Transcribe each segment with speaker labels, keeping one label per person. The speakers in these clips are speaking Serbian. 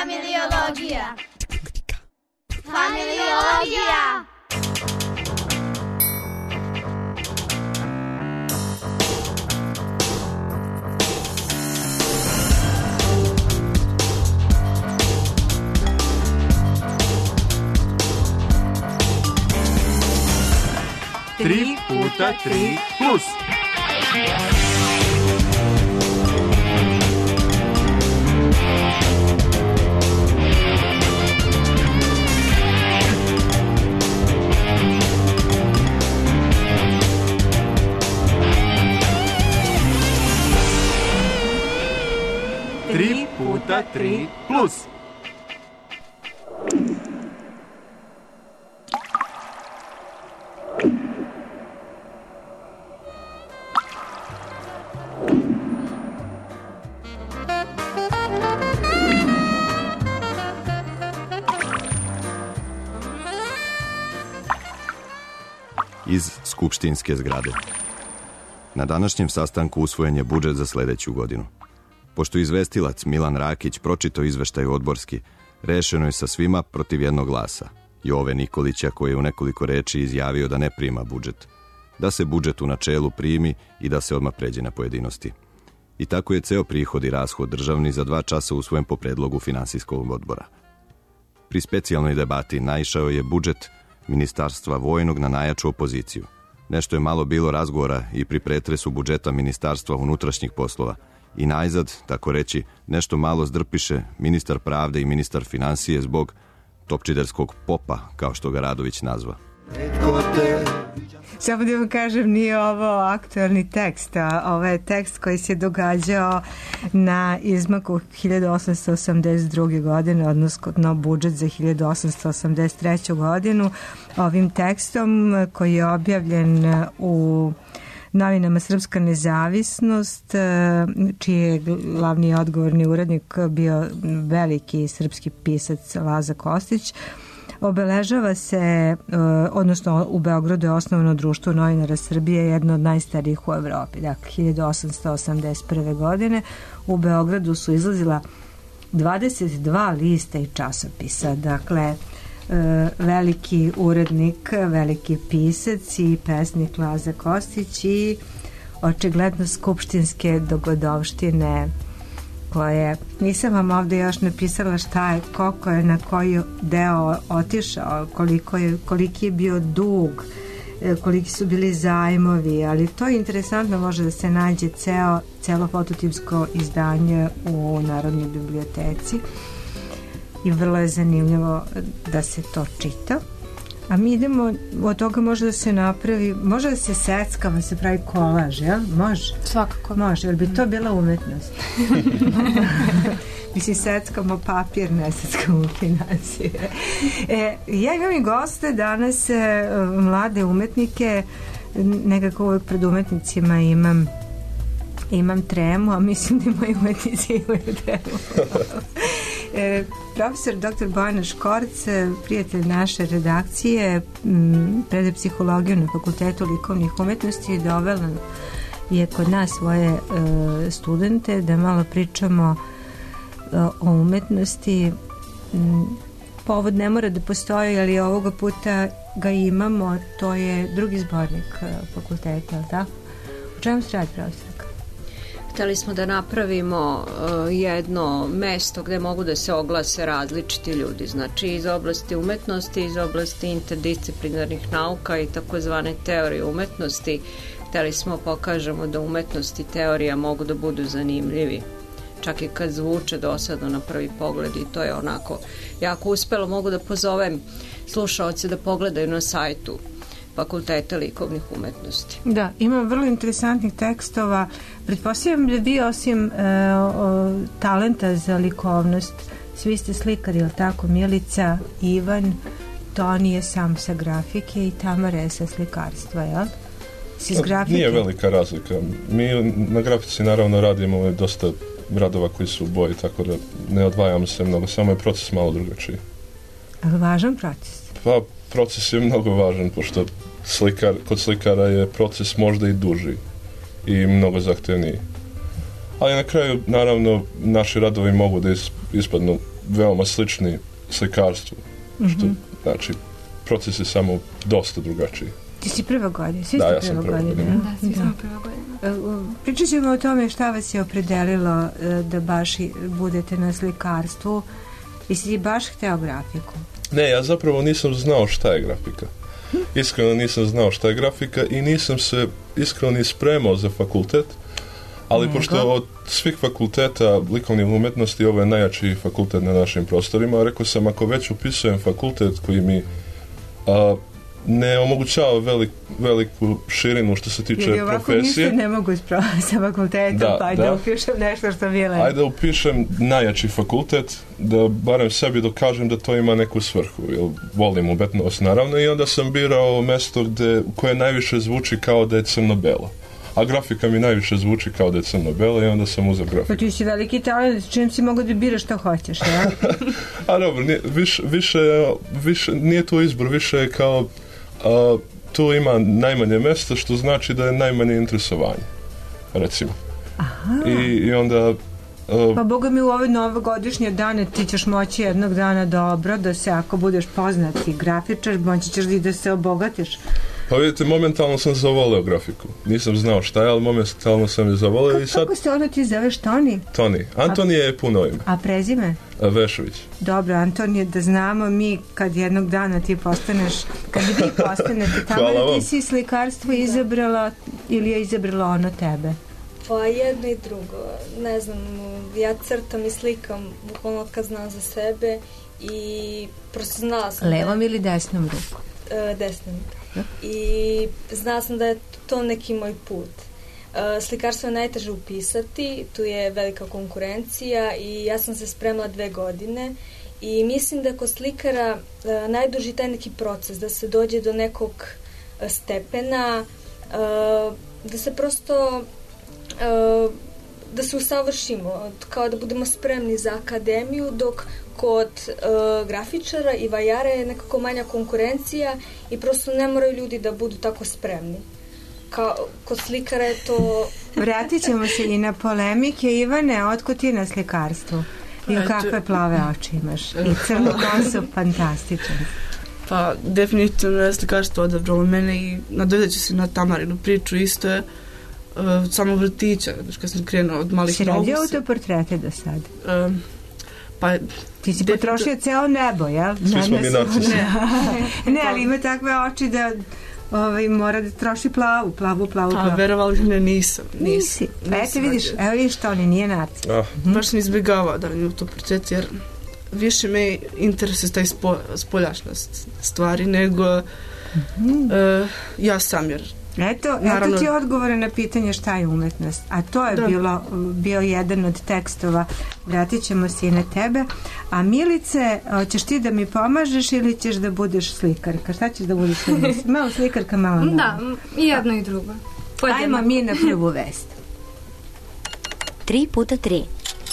Speaker 1: Familiologija. Familiologija.
Speaker 2: Tri puta tri plus. Tri puta tri plus.
Speaker 3: Iz skupštinske zgrade. Na današnjem sastanku usvojen je budžet za sledeću godinu. Pošto izvestilac Milan Rakić pročitao izveštaj odborski, rešeno je sa svima protiv jednog glasa. Jove Nikolića, koji je u nekoliko reči izjavio da ne prima budžet. Da se budžet u načelu primi i da se odmah pređe na pojedinosti. I tako je ceo prihod i rashod državni za 2 časa usvojen po predlogu finansijskog odbora. Pri specijalnoj debati naišao je budžet Ministarstva vojnog na najjaču opoziciju. Nešto je malo bilo razgovora i pri pretresu budžeta Ministarstva unutrašnjih poslova. I najzad, tako reći, nešto malo zdrpiše ministar pravde i ministar finansije zbog topčiderskog popa, kao što ga Radović nazva.
Speaker 4: Samo da vam kažem, nije ovo aktualni tekst, a ovo je tekst koji se događao na izmaku 1882. godine, odnosno budžet za 1883. godinu. Ovim tekstom koji je objavljen u novinama Srpska nezavisnost, čiji je glavni odgovorni urednik bio veliki srpski pisac Laza Kostić, obeležava se, odnosno u Beogradu je osnovano društvo novinara Srbije, jedno od najstarijih u Evropi. Dakle, 1881. godine u Beogradu su izlazila 22 lista i časopisa. Dakle, veliki urednik, veliki pisac i pesnik Laza Kostić i očigledno skupštinske dogodovštine koje nisam vam ovde još napisala šta je, koliko je na koji deo otišao, koliki je bio dug, koliki su bili zajmovi, ali to je interesantno, može da se nađe celo fototipsko izdanje u Narodnoj biblioteci i vrlo je zanimljivo da se to čita. A mi idemo, od toga može da se napravi, može da se seckava, se pravi kolaž, jel? Može?
Speaker 5: Svakako.
Speaker 4: Može, jer bi to bila umetnost. Mislim, seckamo papir, ne seckamo finansije. Ja imam i goste danas, mlade umetnike, nekako uvek pred umetnicima imam tremu, a mislim da moji umetnici imaju tremu. Profesor dr. Bojana Škorc, prijatelj naše redakcije, predaje psihologiju na Fakultetu likovnih umetnosti, dovela je kod nas svoje studente da malo pričamo o umetnosti. Povod ne mora da postoji, ali ovoga puta ga imamo, to je drugi zbornik fakulteta, da? U čemu se radi, profesor?
Speaker 5: Hteli smo da napravimo jedno mesto gde mogu da se oglase različiti ljudi, znači iz oblasti umetnosti, iz oblasti interdisciplinarnih nauka i takozvane teorije umetnosti. Hteli smo pokažemo da umetnost i teorija mogu da budu zanimljivi, čak i kad zvuče dosadno na prvi pogled, i to je onako jako uspelo. Mogu da pozovem slušaoce da pogledaju na sajtu Fakulteta likovnih umetnosti.
Speaker 4: Da, ima vrlo interesantnih tekstova. Pretpostavljam da vi osim talenta za likovnost, svi ste slikari, ili tako? Milica, Ivan, Toni je sam sa grafike i Tamara je sa slikarstva, jel? Si iz grafike?
Speaker 6: Nije velika razlika. Mi na grafici naravno radimo dosta radova koji su u boji, tako da ne odvajamo se mnogo, samo je proces malo drugačiji.
Speaker 4: Ali važan proces?
Speaker 6: Pa, proces je mnogo važan, pošto kod slikara je proces možda i duži i mnogo zahtevniji. Ali na kraju, naravno, naši radovi mogu da ispadnu veoma slični slikarstvu. Što, znači, proces je samo dosta drugačiji.
Speaker 4: Ti si prva godina, svi
Speaker 6: da,
Speaker 4: ste
Speaker 6: ja sam prva godina.
Speaker 1: Da, svi smo prva godina.
Speaker 4: Pričat ćemo o tome šta vas je opredelilo da baš budete na slikarstvu. Jesi ti baš hteo grafiku?
Speaker 6: Ne, ja zapravo nisam znao šta je grafika. Iskreno nisam znao šta je grafika i nisam se iskreno ni spremao za fakultet, ali pošto od svih fakulteta likovnih umetnosti ovo je najjači fakultet na našim prostorima, rekao sam ako već upisujem fakultet koji mi ne omogućava veliku širinu što se tiče profesije.
Speaker 4: Jer ovako ništa ne mogu ispraviti sa fakultetom, pa ajde da upišem nešto što mi je lepo.
Speaker 6: Ajde upišem najjači fakultet, da barem sebi dokažem da to ima neku svrhu, jer volim umetnost naravno, i onda sam birao mesto koje najviše zvuči kao da je crno-belo. A grafika mi najviše zvuči kao da je crno-bela i onda sam uzeo grafiku.
Speaker 4: Pa ti si veliki talent, čim si mogu da biraš što hoćeš, ja?
Speaker 6: A dobro, više nije to izbor, više je kao tu ima najmanje mjesta, što znači da je najmanje interesovanje, recimo.
Speaker 4: Aha.
Speaker 6: I onda...
Speaker 4: Pa boga mi u ove novogodišnje dane ti ćeš moći jednog dana dobro da se, ako budeš poznati grafičar, moći ćeš i da se obogatiš.
Speaker 6: Pa vidite, momentalno sam zavoleo grafiku. Nisam znao šta je, ali momentalno sam je zavoleo i sad...
Speaker 4: Kako se ono ti zoveš, Toni?
Speaker 6: Toni. Antonije je puno ime.
Speaker 4: A prezime?
Speaker 6: Vešović.
Speaker 4: Dobro, Antonije, da znamo mi kad jednog dana ti postaneš, kad vi postanete tamo, da ti si slikarstvo izabrala ili je izabrala ono tebe?
Speaker 1: Pa jedno i drugo. Ne znam, ja crtam i slikam bukvalno kad znam za sebe i prosto znala sam...
Speaker 4: Levom ili desnom rukom?
Speaker 1: Desnom. I znala sam da je to neki moj put. Slikarstvo je najteže upisati, tu je velika konkurencija i ja sam se spremila 2 godine i mislim da je kod slikara najduži taj neki proces, da se dođe do nekog stepena, da se prosto da se usavršimo, kao da budemo spremni za akademiju, dok kod grafičara i vajara je nekako manja konkurencija i prosto ne moraju ljudi da budu tako spremni. Kod slikara je to...
Speaker 4: Vratit ćemo se i na polemike. Ivane, otkud ti na slikarstvu? I kakve plave oči imaš? I crnu kosu, fantastičan.
Speaker 7: Pa, definitivno je slikarstvo odabralo mene i nadovedat ću se na Tamarinu priču. Isto je samo vrtića, kad sam krenuo od malih nogu.
Speaker 4: Si radio autoportrete do sad?
Speaker 7: Pa,
Speaker 4: ti si potrošio ceo nebo, jel?
Speaker 6: Svi smo mi narcisi.
Speaker 4: Ne, ali ima takve oči da mora da troši plavu.
Speaker 7: A verovali ne, nisam.
Speaker 4: Nisi. Pa eto vidiš to, on nije narcis.
Speaker 7: Baš sam izbjegavao da radim autoportret, jer više me interesuje taj spoljašnost stvari nego ja sam, jer
Speaker 4: Eto ti odgovore na pitanje šta je umetnost. A to je bio jedan od tekstova. Vratit ćemo se i na tebe. A Milice, hoćeš ti da mi pomažeš ili ćeš da budeš slikarka? Šta ćeš da budeš slikarka? Malo slikarka, malo malo.
Speaker 1: Da, i jedno i drugo.
Speaker 4: Ajmo mi na prvu vest.
Speaker 8: 3x3.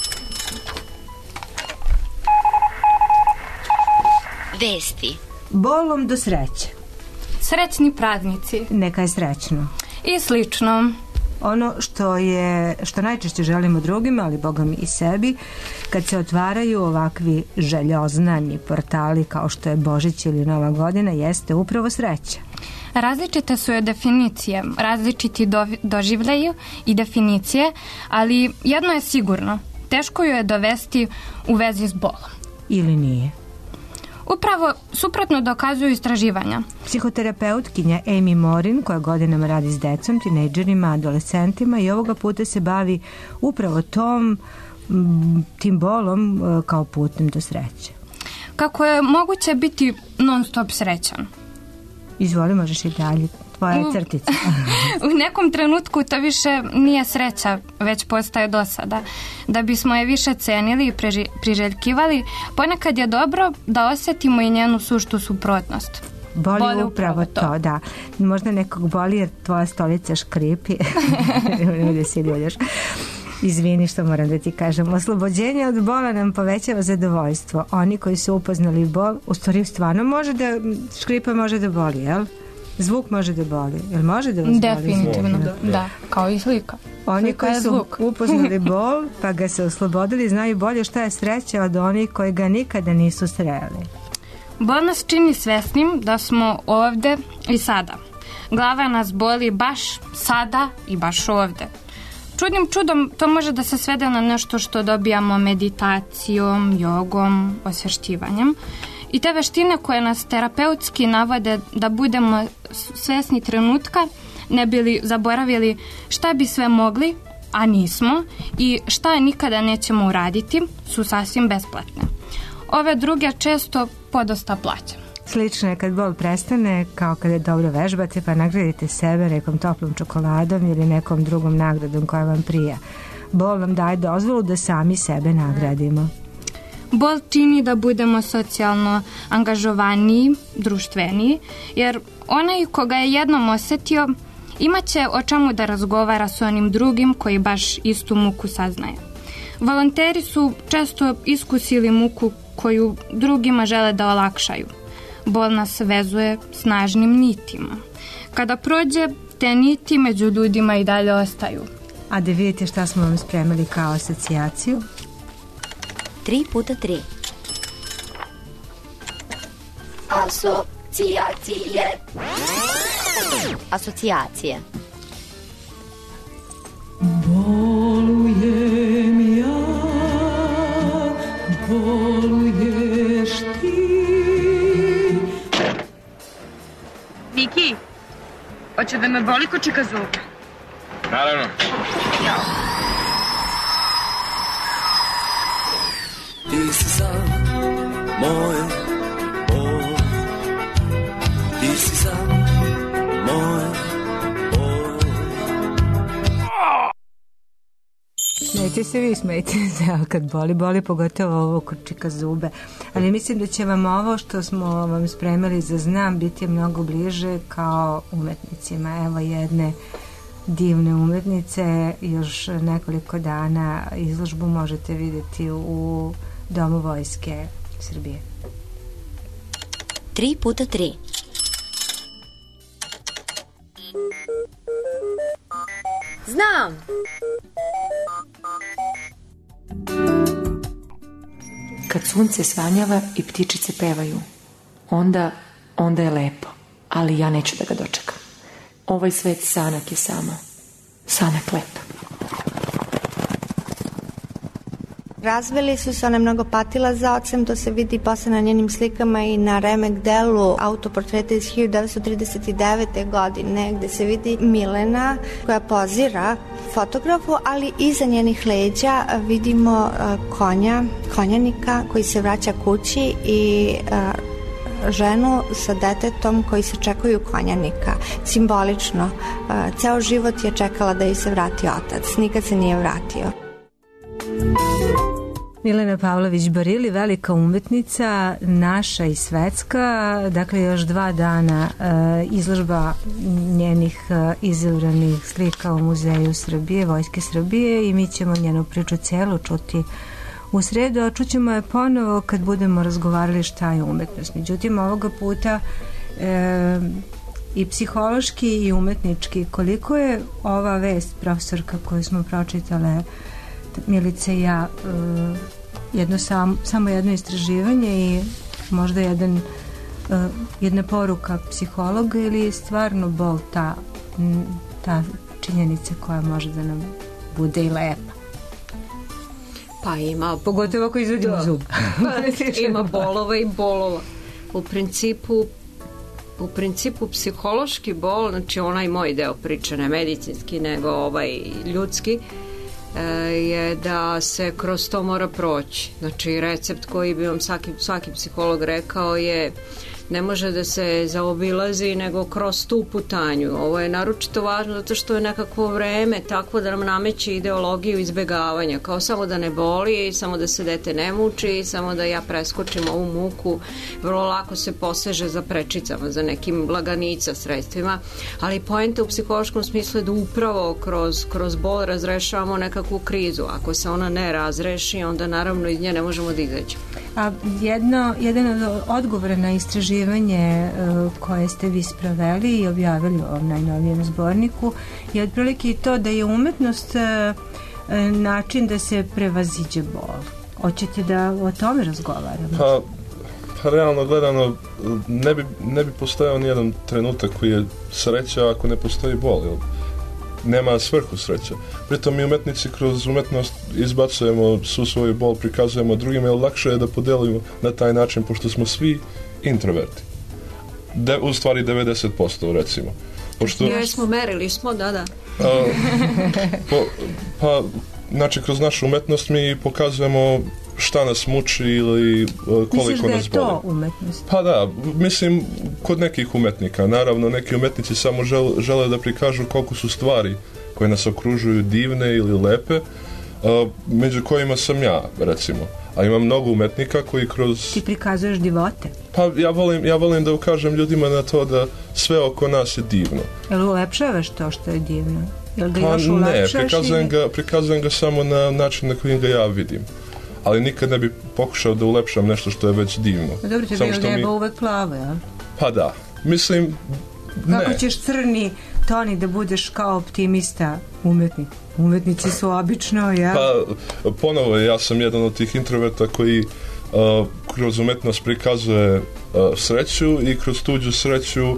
Speaker 8: Vesti.
Speaker 4: Bolom do sreće.
Speaker 1: Srećni praznici.
Speaker 4: Neka je srećno.
Speaker 1: I slično.
Speaker 4: Ono što najčešće želimo drugima, ali Boga mi i sebi, kad se otvaraju ovakvi željoznani portali kao što je Božić ili Nova godina, jeste upravo sreća.
Speaker 1: Različite su je definicije, različiti doživljaju i definicije, ali jedno je sigurno, teško ju je dovesti u vezi s bolom.
Speaker 4: Ili nije?
Speaker 1: Upravo suprotno dokazuju istraživanja.
Speaker 4: Psihoterapeutkinja Amy Morin, koja godinama radi s decom, tinejdžerima, adolescentima i ovoga puta se bavi upravo tim bolom kao putem do sreće.
Speaker 1: Kako je moguće biti non stop srećan?
Speaker 4: Izvoli, možeš i dalje. Tvoja crtica.
Speaker 1: U nekom trenutku to više nije sreća, već postaje dosada. Da bismo je više cenili i priželjkivali, ponekad je dobro da osjetimo i njenu suštu suprotnost.
Speaker 4: Boli upravo to, da. Možda nekog boli jer tvoja stolica škripi. Da si ljudeš. Izvini što moram da ti kažem. Oslobođenje od bola nam povećava zadovoljstvo. Oni koji su upoznali bol, u stvari stvarno može da škripa, može da boli, jel? Zvuk može da boli. Jel može da vas boli?
Speaker 9: Definitivno, da, kao i slika.
Speaker 4: Oni koji su upoznali bol pa ga se oslobodili znaju bolje šta je sreća od onih koji ga nikada nisu sreli.
Speaker 9: Bol nas čini svesnim da smo ovde i sada. Glava nas boli baš sada i baš ovde. Čudnim čudom to može da se svede na nešto što dobijamo meditacijom, jogom, osvešćivanjem. I te veštine koje nas terapeutski navode da budemo svesni trenutka, ne bili zaboravili šta bi sve mogli, a nismo, i šta nikada nećemo uraditi, su sasvim besplatne. Ove druge često podosta plaćamo.
Speaker 4: Slično je kad bol prestane, kao kada dobro vežbate pa nagradite sebe nekom toplom čokoladom ili nekom drugom nagradom koja vam prija. Bol nam daje dozvolu da sami sebe nagradimo.
Speaker 9: Bol čini da budemo socijalno angažovaniji, društveniji, jer onaj koga je jednom osetio imaće o čemu da razgovara s onim drugim koji baš istu muku saznaje. Volonteri su često iskusili muku koju drugima žele da olakšaju. Bol nas vezuje snažnim nitima. Kada prođe, te niti među ljudima i dalje ostaju.
Speaker 4: A da vidite šta smo vam spremili kao asocijaciju?
Speaker 8: 3x3. Asocijacije. Asocijacije.
Speaker 10: Bolujem ja, boluješ ti.
Speaker 11: Viki, hoće da me boli ko čika zuba?
Speaker 12: Naravno.
Speaker 10: Ti si sam moj bol, ti si sam moj bol.
Speaker 4: Neće se vi smeti, ali kad boli pogotovo ovo kod čika zube. Ali mislim da će vam ovo što smo vam spremili za znam biti mnogo bliže kao umetnicima. Evo jedne divne umetnice, još nekoliko dana izložbu možete vidjeti u Domu vojske Srbije.
Speaker 8: 3x3. Znam!
Speaker 13: Kad sunce svanjava i ptičice pevaju, onda je lepo, ali ja neću da ga dočekam. Ovaj svet sanak je samo, sanak lep.
Speaker 14: Razveli su se, ona je mnogo patila za ocem, to se vidi posle na njenim slikama i na remek delu autoportreta iz 1939. godine, gde se vidi Milena koja pozira fotografu, ali iza njenih leđa vidimo konjanika koji se vraća kući i ženu sa detetom koji se čekaju konjanika. Simbolično, ceo život je čekala da joj se vrati otac, nikad se nije vratio.
Speaker 4: Milena Pavlović-Barili, velika umetnica, naša i svetska, dakle još 2 dana izložba njenih izabranih slika u Muzeju Srbije, Vojske Srbije, i mi ćemo njenu priču celu čuti u sredu, a čućemo je ponovo kad budemo razgovarali šta je umetnost. Međutim, ovoga puta i psihološki i umetnički, koliko je ova vest, profesorka, koju smo pročitale Milica i ja, samo jedno istraživanje i možda jedna poruka psihologa, ili je stvarno bol ta činjenica koja može da nam bude i lepa?
Speaker 5: Pa ima,
Speaker 4: pogotovo ako izvedimo zub.
Speaker 5: Ima bolova i bolova. U principu psihološki bol, znači onaj moj deo priče, ne medicinski nego ovaj ljudski, je da se kroz to mora proći. Znači recept koji bi vam svaki psiholog rekao je ne može da se zaobilazi nego kroz tu putanju. Ovo je naročito važno zato što je nekakvo vreme takvo da nam nameće ideologiju izbegavanja, kao samo da ne boli, samo da se dete ne muči, samo da ja preskočim ovu muku. Vrlo lako se poseže za prečicama, za nekim laganica sredstvima, ali poenta u psihološkom smislu je da upravo kroz bol razrešavamo nekakvu krizu. Ako se ona ne razreši, onda naravno iz nje ne možemo da izađemo.
Speaker 4: A jedan od odgovora na istraživanje istraživanje koje ste vi sproveli i objavili u ovom najnovijem zborniku je otprilike i to da je umetnost način da se prevaziđe bol. Hoćete da o tome razgovaramo?
Speaker 6: Pa realno gledano ne bi postojao nijedan trenutak koji je sreća ako ne postoji bol. Nema svrhu sreća. Pritom mi umetnici kroz umetnost izbacujemo svu svoju bol, prikazujemo drugima, jer lakše je da podelimo na taj način, pošto smo svi introverti. U stvari 90%, recimo.
Speaker 5: Merili smo, da.
Speaker 6: Znači, kroz našu umetnost mi pokazujemo šta nas muči ili koliko nas boli.
Speaker 4: Misliš da je to umetnost?
Speaker 6: Pa da, mislim, kod nekih umetnika. Naravno, neki umetnici samo žele da prikažu koliko su stvari koje nas okružuju divne ili lepe, među kojima sam ja, recimo. A ima mnogo umetnika koji kroz...
Speaker 4: Ti prikazuješ divote?
Speaker 6: Pa ja volim da ukažem ljudima na to da sve oko nas je divno.
Speaker 4: Jel ulepšavaš to što je divno? Jel ga
Speaker 6: pa
Speaker 4: još ulepšaš?
Speaker 6: Ne, prikazujem ga samo na način na koji ga ja vidim. Ali nikad ne bi pokušao da ulepšam nešto što je već divno.
Speaker 4: Dobro, tebi je nebo uvek plavo, ja?
Speaker 6: Pa da, mislim, ne.
Speaker 4: Kako ćeš crni Toni da budeš kao optimista umetnik? Umetnici su obično, ja?
Speaker 6: Pa, ponovo, ja sam jedan od tih introverta koji kroz umetnost prikazuje sreću i kroz tuđu sreću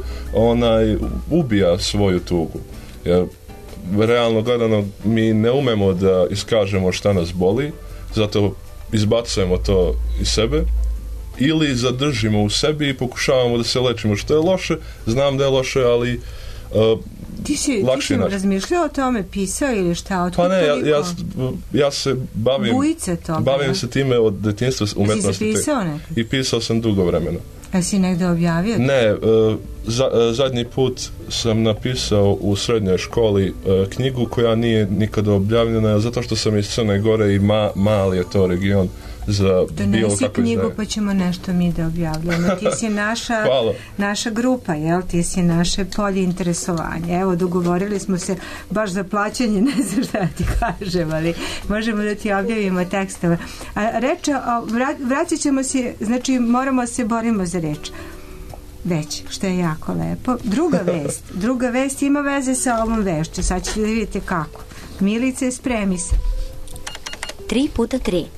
Speaker 6: ubija svoju tugu. Jer, realno gledano, mi ne umemo da iskažemo šta nas boli, zato izbacujemo to iz sebe ili zadržimo u sebi i pokušavamo da se lečimo, što je loše, znam da je loše, ali
Speaker 4: ti si razmišljao o tome, pisao ili šta?
Speaker 6: Pa ne, ja se bavim se time od detinjstva umetnosti.
Speaker 4: Si se pisao nekako?
Speaker 6: I pisao sam dugo vremena.
Speaker 4: A si negde objavio?
Speaker 6: Ne, zadnji put sam napisao u srednjoj školi knjigu koja nije nikada objavljena, zato što sam iz Crne Gore i mali je to region za bilo kako
Speaker 4: izdaje. Knjigu pa ćemo nešto mi da objavljamo. Ti si naša grupa, jel? Ti si naše polje interesovanja. Evo, dogovorili smo se baš za plaćanje, ne znam šta ti kažem, ali možemo da ti objavimo tekstove. Vraćat ćemo se, znači moramo se borimo za reč. Već, što je jako lepo. Druga vest ima veze sa ovom vešću. Sad ćete da vidite kako. Milice, spremi se.
Speaker 8: 3x3.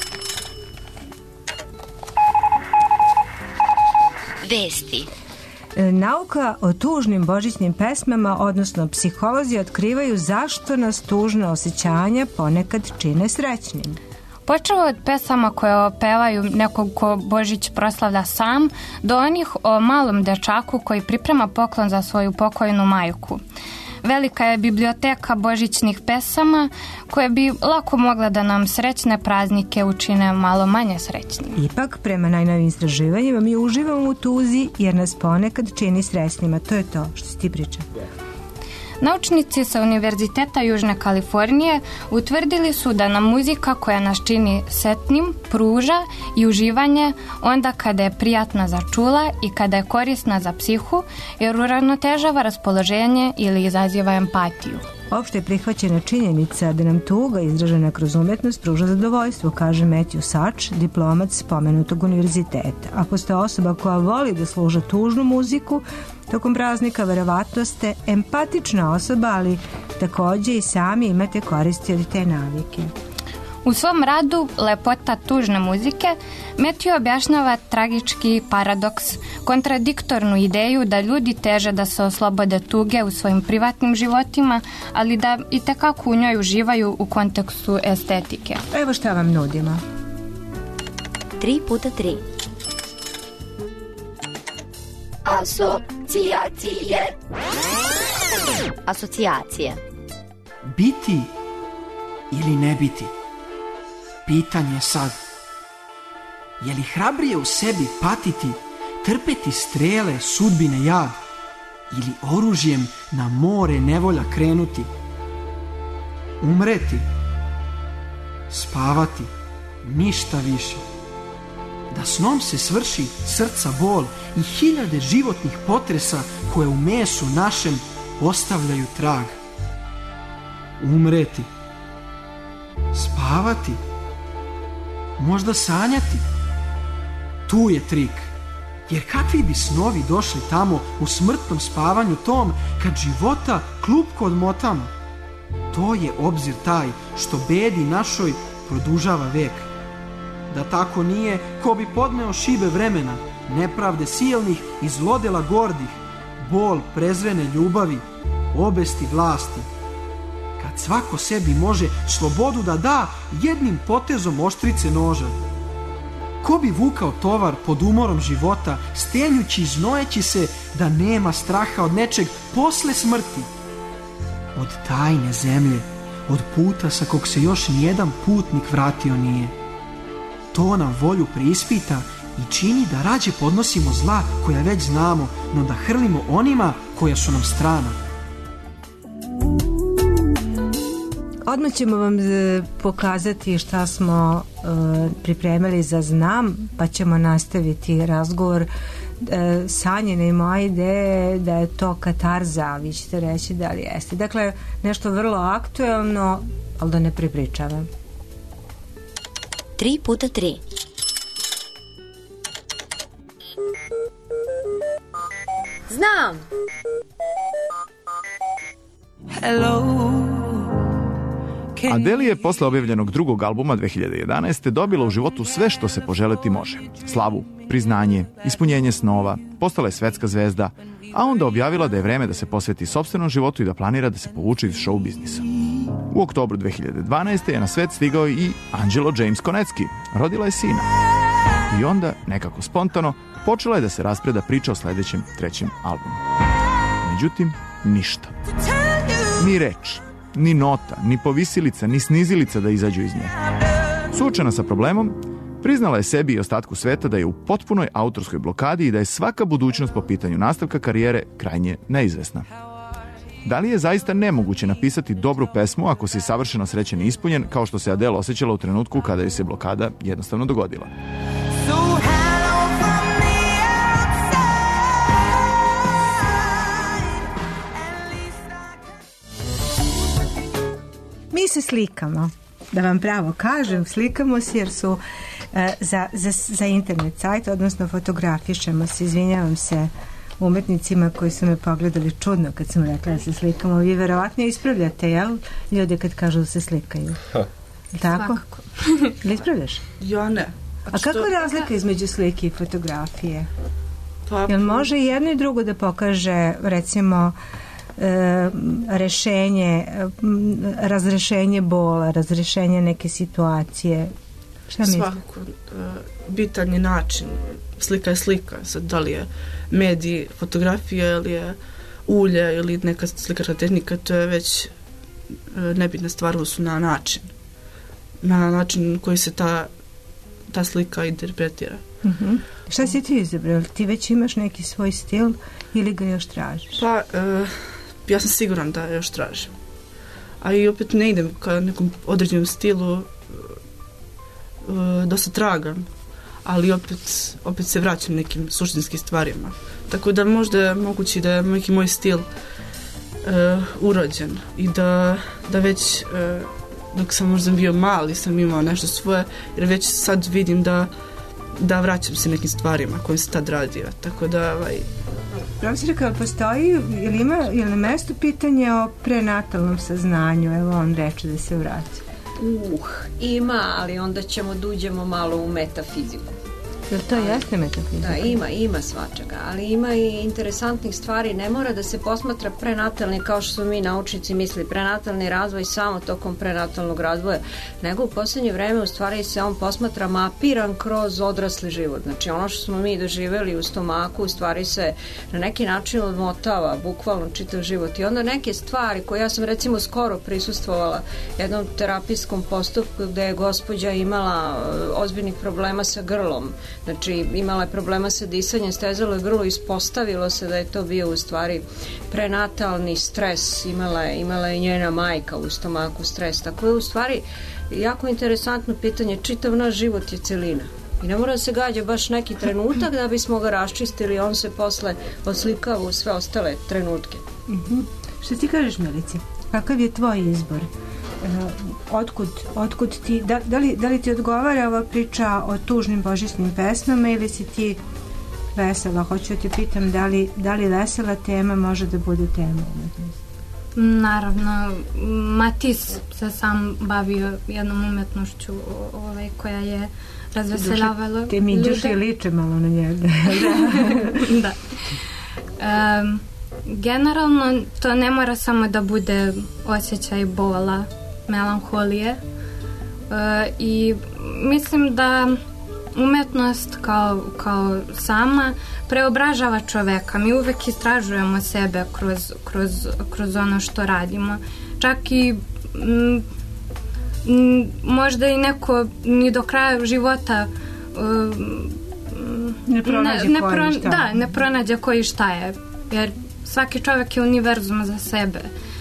Speaker 8: Vesti.
Speaker 4: Nauka o tužnim božićnim pesmama, odnosno psiholozi otkrivaju zašto nas tužna osjećanja ponekad čine srećnim.
Speaker 9: Počeo od pesama koje opevaju nekog ko Božić proslavlja sam, do onih o malom dečaku koji priprema poklon za svoju pokojnu majku. Velika je biblioteka božićnih pesama koje bi lako mogla da nam srećne praznike učine malo manje srećnim.
Speaker 4: Ipak, prema najnovijim istraživanjima, mi uživamo u tuzi jer nas ponekad čini srećnima. To je to što si ti pričao.
Speaker 9: Naučnici sa Univerziteta Južne Kalifornije utvrdili su da nam muzika koja nas čini setnim pruža i uživanje onda kada je prijatna za čula i kada je korisna za psihu, jer uravnotežava raspoloženje ili izaziva empatiju.
Speaker 4: Opšte je prihvaćena činjenica da nam tuga izražena kroz umetnost pruža zadovoljstvo, kaže Matthew Sachs, diplomat spomenutog univerziteta. Ako ste osoba koja voli da sluša tužnu muziku tokom praznika, verovatno ste empatična osoba, ali takođe i sami imate koristi od te navike.
Speaker 9: U svom radu Lepota tužne muzike Matthew objašnjava tragički paradoks, kontradiktornu ideju da ljudi teže da se oslobode tuge u svojim privatnim životima, ali da i tekako u njoj uživaju u kontekstu estetike.
Speaker 4: Evo šta vam nudimo.
Speaker 8: 3x3. Asocijacije.
Speaker 12: Biti ili ne biti? Pitanje je sad. Je li hrabrije u sebi patiti, trpeti strele sudbine jad, ili oružjem na more nevolja krenuti? Umreti, spavati, ništa više. Da snom se svrši srca bol i hiljade životnih potresa koje u mesu našem ostavljaju trag. Umreti, spavati, možda sanjati. Tu je trik. Jer kakvi bi snovi došli tamo u smrtnom spavanju tom, kad života klupko odmotamo? To je obzir taj što bedi našoj produžava vek. Da tako nije, ko bi podneo šibe vremena, nepravde silnih i zlodela gordih, bol prezrene ljubavi, obesti vlasti. Kad svako sebi može slobodu da da jednim potezom oštrice noža. Ko bi vukao tovar pod umorom života, stenjući i znojeći se da nema straha od nečeg posle smrti? Od tajne zemlje, od puta sa kog se još nijedan putnik vratio nije. To nam volju preispita i čini da rađe podnosimo zla koja već znamo, no da hrlimo onima koja su nam strana.
Speaker 4: Odmah ćemo vam pokazati šta smo pripremili za Znam, pa ćemo nastaviti razgovor. Sanjina i moja ideja da je to katarza, vi ćete reći da li jeste. Dakle, nešto vrlo aktuelno, ali da ne prepričavam.
Speaker 8: 3x3. Znam!
Speaker 2: Hello. Adele je posle objavljenog drugog albuma 2011. dobila u životu sve što se poželiti može. Slavu, priznanje, ispunjenje snova, postala je svetska zvezda, a onda objavila da je vreme da se posveti sopstvenom životu i da planira da se povuče iz show biznisa. U oktobru 2012. je na svet stigao i Angelo James Konecki. Rodila je sina. I onda, nekako spontano, počela je da se raspreda priča o sledećem, trećem albumu. Međutim, ništa. Ni reč, ni nota, ni povisilica, ni snizilica da izađu iz nje. Suočena sa problemom, priznala je sebi i ostatku sveta da je u potpunoj autorskoj blokadi i da je svaka budućnost po pitanju nastavka karijere krajnje neizvesna. Da li je zaista nemoguće napisati dobru pesmu ako si savršeno srećen i ispunjen, kao što se Adele osjećala u trenutku kada joj se blokada jednostavno dogodila?
Speaker 4: Mi se slikamo, da vam pravo kažem, slikamo se jer su za internet sajt, odnosno fotografišemo se, izvinjavam se umetnicima koji su me pogledali čudno kad sam rekla da se slikamo. Vi verovatno ispravljate, jel? Ljudi kad kažu da se slikaju. Tako?
Speaker 7: Svakako.
Speaker 4: Ili ispravljaš?
Speaker 7: Ja ne.
Speaker 4: A kako je razlika između slike i fotografije? Jel može jedno i drugo da pokaže, recimo, razrešenje bola, razrešenje neke situacije? Šta misliš?
Speaker 7: Svakako. Bitan je način. Slika je slika. Sad, da li je medij, fotografija ili je ulje ili neka slikarska tehnika, to je već nebitna stvar su na način. Na način koji se ta slika interpretira.
Speaker 4: Uh-huh. Šta si ti izabrao? Ti već imaš neki svoj stil ili ga još tražiš?
Speaker 7: Pa, ja sam siguran da još tražim. A i opet ne idem ka nekom određenom stilu, dosta tragam, ali opet se vraćam nekim suštinskim stvarima. Tako da možda je moguće da je neki moj stil urođen i da već dok sam možda bio mali sam imao nešto svoje, jer već sad vidim da vraćam se nekim stvarima koje se tad radio. Tako da
Speaker 4: Pravo si rekao, postoji ili na mestu pitanje o prenatalnom saznanju? Evo on reče da se vraća.
Speaker 5: Ima, ali onda ćemo da uđemo malo u metafiziku.
Speaker 4: Jel to jeste metafizika?
Speaker 5: Da, ima svačega, ali ima i interesantnih stvari. Ne mora da se posmatra prenatalni, kao što su mi naučnici mislili, prenatalni razvoj samo tokom prenatalnog razvoja, nego u posljednje vreme u stvari se on posmatra mapiran kroz odrasli život. Znači ono što smo mi doživjeli u stomaku u stvari se na neki način odmotava, bukvalno čitav život. I onda neke stvari koje ja sam recimo skoro prisustvovala jednom terapijskom postupku gde je gospođa imala ozbiljnih problema sa grlom. Znači, imala je problema sa disanjem, stezalo je grlo, ispostavilo se da je to bio u stvari prenatalni stres, imala je njena majka u stomaku stres, tako je u stvari jako interesantno pitanje, čitav naš život je celina. I ne mora da se gađa baš neki trenutak da bismo ga raščistili, on se posle oslikava u sve ostale trenutke.
Speaker 4: Uh-huh. Što ti kažeš, Milici? Kakav je tvoj izbor? Otkud ti, da li ti odgovara ova priča o tužnim božićnim pesmama ili si ti vesela. Hoću da te pitam da li vesela tema može da bude tema umetnosti?
Speaker 9: Naravno, Matis se sam bavio jednom umetnošću koja je razveseljavala ljude.
Speaker 4: Ti mi duše liče malo na njega.
Speaker 9: Da. Generalno, to ne mora samo da bude osjećaj bola, melanholije. I mislim da umetnost kao sama preobražava čoveka. Mi uvek istražujemo sebe kroz ono što radimo. Čak i možda i neko ni do kraja života ne pronađe koji šta je. Jer svaki čovjek je univerzum za sebe.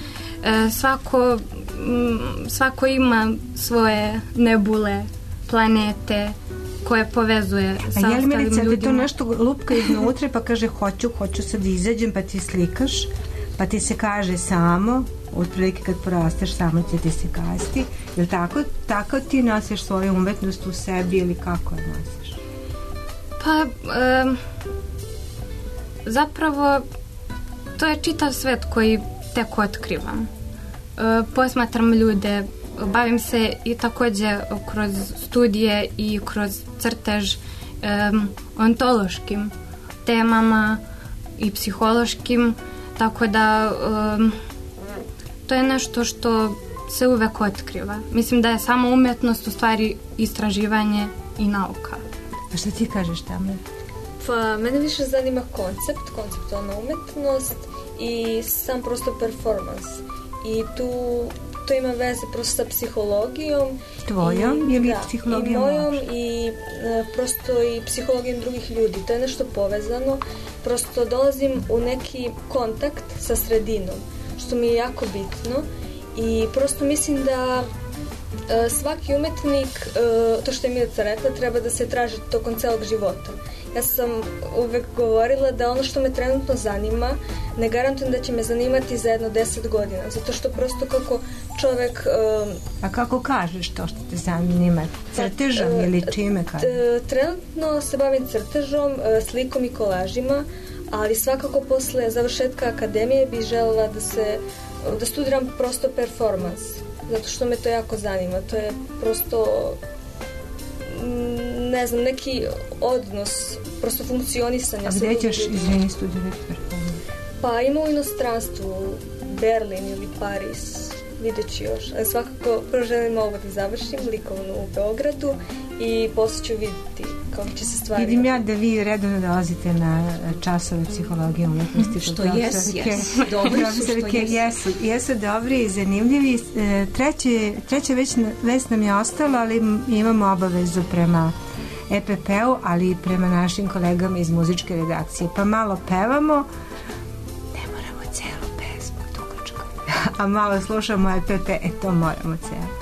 Speaker 9: Svako ima svoje nebule, planete koje povezuje sa ostalim ljudima. A je li, Milica, ti to nešto lupka iznutra pa kaže hoću sad izađem, pa ti slikaš, pa ti se kaže samo, otprilike kad porasteš samo će ti se kasti. Je li tako ti nosiš svoju umetnost u sebi ili kako je nosiš? Pa, zapravo to je čitav svet koji tek otkrivam. Posmatram ljude, bavim se i također kroz studije i kroz crtež ontološkim temama i psihološkim, tako da to je nešto što se uvek otkriva. Mislim da je samo umetnost u stvari istraživanje i nauka.
Speaker 4: A što ti kažeš tamo?
Speaker 1: Pa, mene više zanima konceptualna umetnost i sam prosto performans. I to ima veze prosto sa psihologijom.
Speaker 4: Tvojom ili psihologijom?
Speaker 1: I mojom i prosto i psihologijom drugih ljudi. To je nešto povezano. Prosto dolazim u neki kontakt sa sredinom, što mi je jako bitno. I prosto mislim da svaki umetnik, to što je Milica rekla, treba da se traži tokom celog života. Ja sam uvek govorila da ono što me trenutno zanima, ne garantujem da će me zanimati za jedno 10 godina, zato što prosto kako čovek...
Speaker 4: A kako kažeš to što te zanima? Crtežom ili čime kažeš?
Speaker 1: Trenutno se bavim crtežom, slikom i kolažima, ali svakako posle završetka akademije bih želela da studiram prosto performans, zato što me to jako zanima. To je prosto, ne znam, neki odnos, prosto funkcionisanja.
Speaker 4: A gdje ćeš, izvini, studirati performans?
Speaker 1: Pa ima u inostranstvu, Berlin ili Paris, vidjet ću još. Ali svakako želim ovo da završim, likovnu u Beogradu i posle ću vidjeti kako će se stvari...
Speaker 4: Vidim ja da vi redovno dolazite na časove psihologije umetnosti.
Speaker 5: Što dobro su, što
Speaker 4: jesu dobri i zanimljivi. Treća već nam je ostala, ali imamo obavezu prema EPP-u, ali i prema našim kolegama iz muzičke redakcije. Pa malo pevamo, ne moramo celu pesmu, dugačko. A malo slušamo EPP, to moramo celu.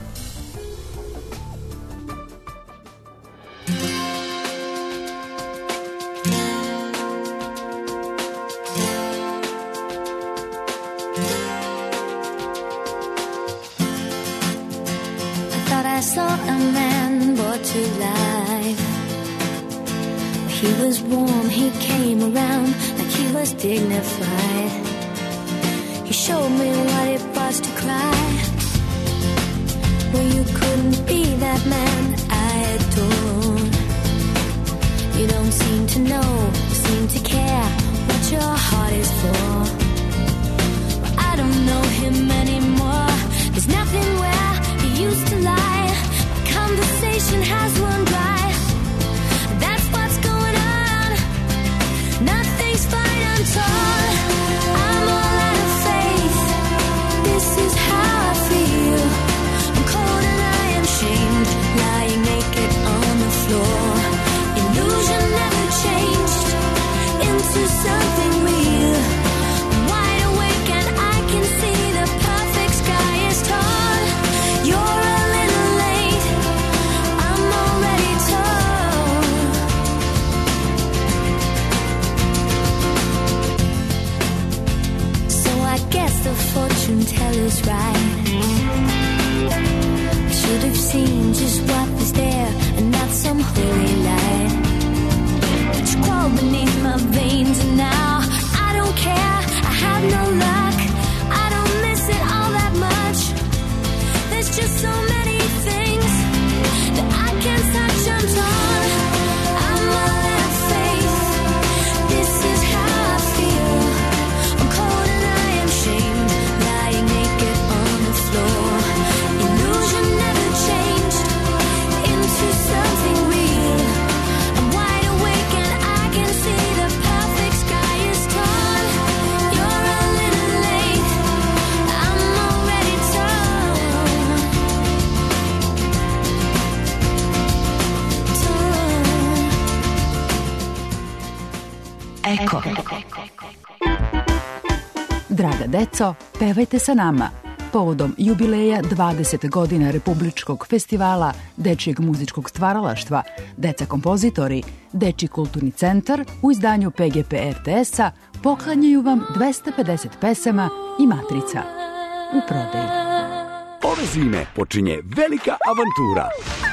Speaker 15: He was warm, he came around like he was dignified. He showed me what it was to cry. Well, you couldn't be that man I adore. You don't seem to know, seem to care what your heart is for. Well, I don't know him anymore. There's nothing where he used to lie. My conversation has run dry. That's what's going on. Nothing's fine, I'm torn. I'm all out of faith. This is how I feel. I'm cold and I am shamed, lying naked on the floor. Illusion never changed into something real. I'm wide awake and I can see the perfect sky is tall. You're a little late. I'm already
Speaker 16: Eko. Draga deco, pevajte sa nama. Povodom jubileja 20 godina Republičkog festivala Dečijeg muzičkog stvaralaštva Deca kompozitori, Dečiji kulturni centar u izdanju PGP RTS-a poklanjaju vam 250 pesama i matrica u prodaji.
Speaker 17: Ove zime počinje velika avantura.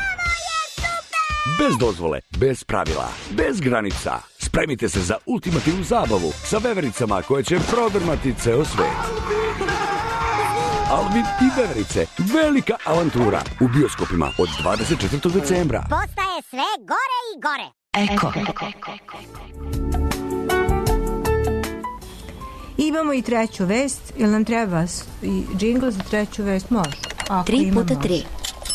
Speaker 17: Bez dozvole, bez pravila, bez granica. Spremite se za ultimativnu zabavu sa vevericama koje će prodrmati ceo svet. Alvin i veverice, velika avantura u bioskopima od 24. decembra.
Speaker 18: Postaje sve gore i gore.
Speaker 16: Eko.
Speaker 4: Imamo i treću vest, ili nam treba i džingl za treću vest? Može.
Speaker 18: 3x3.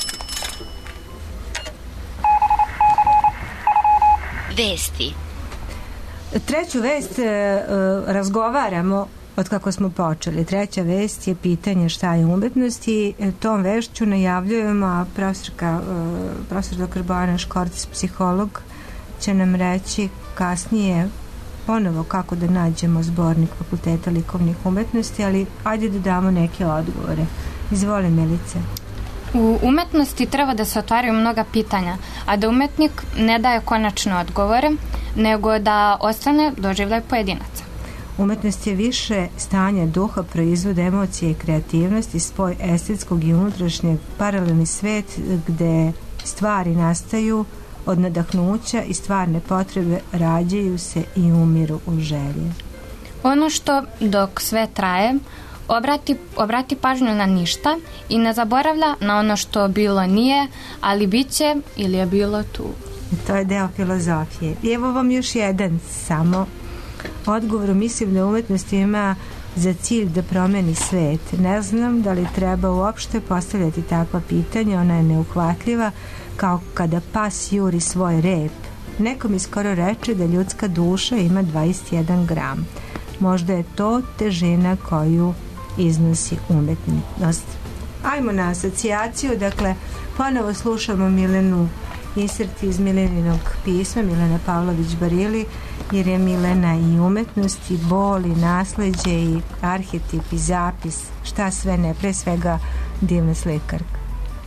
Speaker 18: Vesti.
Speaker 4: Treću vest razgovaramo od kako smo počeli. Treća vest je pitanje šta je umetnost i tom vešću najavljujemo, a profesor dr. Bojana Škortis, psiholog, će nam reći kasnije ponovo kako da nađemo zbornik Fakulteta likovnih umetnosti, ali ajde da damo neke odgovore. Izvoli, Milice.
Speaker 9: U umetnosti treba da se otvaraju mnoga pitanja, a da umetnik ne daje konačne odgovore, nego da ostane doživljaj pojedinaca.
Speaker 4: Umetnost je više stanje duha, proizvod emocije i kreativnosti, spoj estetskog i unutrašnjeg, paralelni svet gde stvari nastaju od nadahnuća i stvarne potrebe rađaju se i umiru u želji.
Speaker 9: Ono što dok sve traje, obrati pažnju na ništa i ne zaboravlja na ono što bilo nije, ali bit će ili je bilo tu.
Speaker 4: To je deo filozofije. I evo vam još jedan samo odgovor. Mislim da umetnost ima za cilj da promeni svet. Ne znam da li treba uopšte postavljati takva pitanja, ona je neuhvatljiva, kao kada pas juri svoj rep. Neko mi skoro reče da ljudska duša ima 21 gram. Možda je to težina koju iznosi umetnost. Ajmo na asocijaciju, dakle, ponovo slušamo Milenu, insert iz Mileninog pisma, Milena Pavlović-Barili, jer je Milena i umetnost, i bol, i nasleđe, i arhetip, i zapis, šta sve ne, pre svega divna slikarka.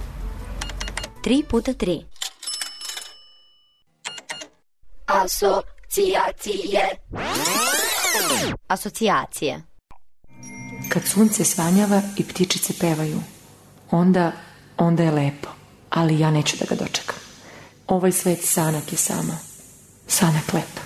Speaker 18: 3x3. Asocijacije.
Speaker 13: Kad sunce svanjava i ptičice pevaju, onda je lepo, ali ja neću da ga dočekam. Ovaj svet sanak je samo, sanak lep.